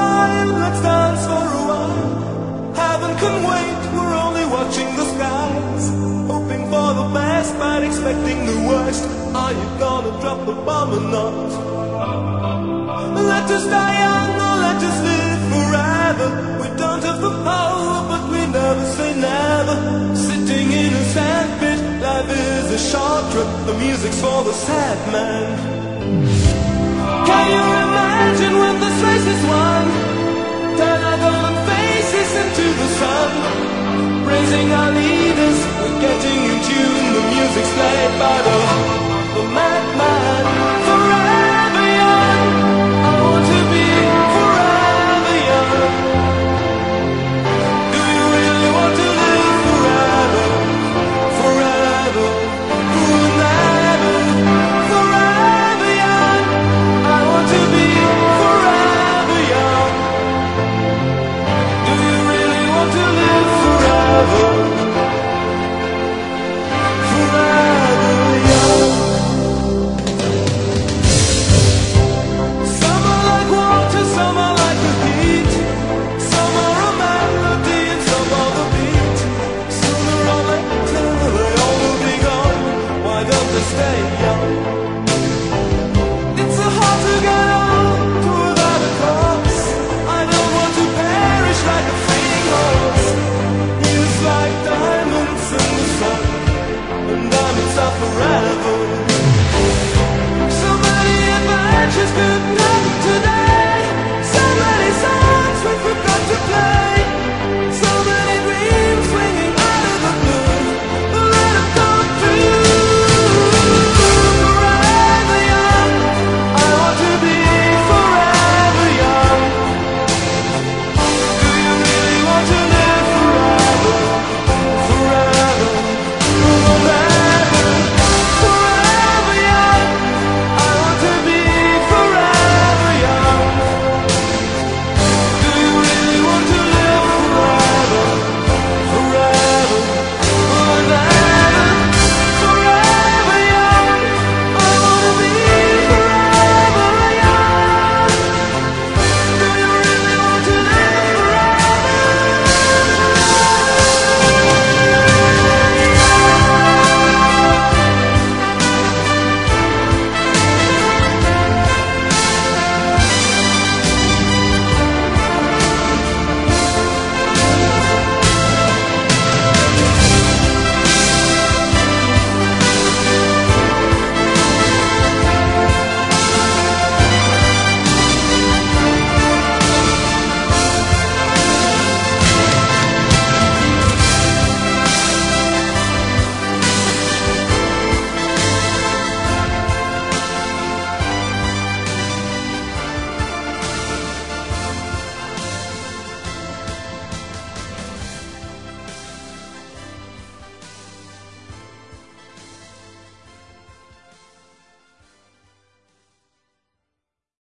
time, let's dance for a while. Heaven can wait, we're only watching the skies. Hoping for the best, but expecting the worst. Are you gonna drop the bomb or not? Let us die young or let us live forever. We don't have the power, but we never say never. Sitting in a sandpit, life is a short trip. The music's for the sad man. Can you imagine when this race is won? Turn our golden faces into the sun. Praising our leaders, we're getting in tune. The music's played by the